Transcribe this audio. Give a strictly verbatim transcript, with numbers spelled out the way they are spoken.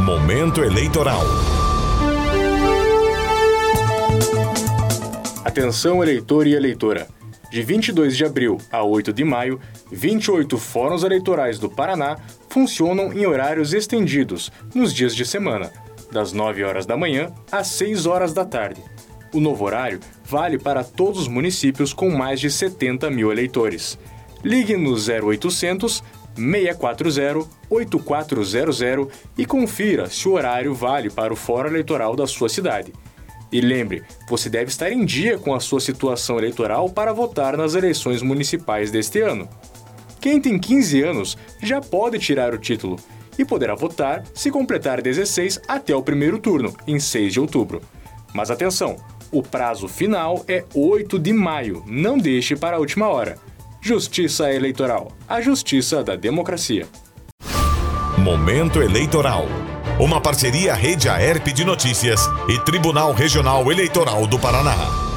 Momento eleitoral. Atenção, eleitor e eleitora. De vinte e dois de abril a oito de maio, vinte e oito fóruns eleitorais do Paraná funcionam em horários estendidos, nos dias de semana, das nove horas da manhã às seis horas da tarde. O novo horário vale para todos os municípios com mais de setenta mil eleitores. Ligue no zero oitocentos, seis quatro zero, oito quatro zero zero e confira se o horário vale para o fórum eleitoral da sua cidade. E lembre, você deve estar em dia com a sua situação eleitoral para votar nas eleições municipais deste ano. Quem tem quinze anos já pode tirar o título e poderá votar se completar dezesseis até o primeiro turno, em seis de outubro. Mas atenção, o prazo final é oito de maio, não deixe para a última hora. Justiça Eleitoral, a justiça da democracia. Momento eleitoral. Uma parceria Rede Aerp de Notícias e Tribunal Regional Eleitoral do Paraná.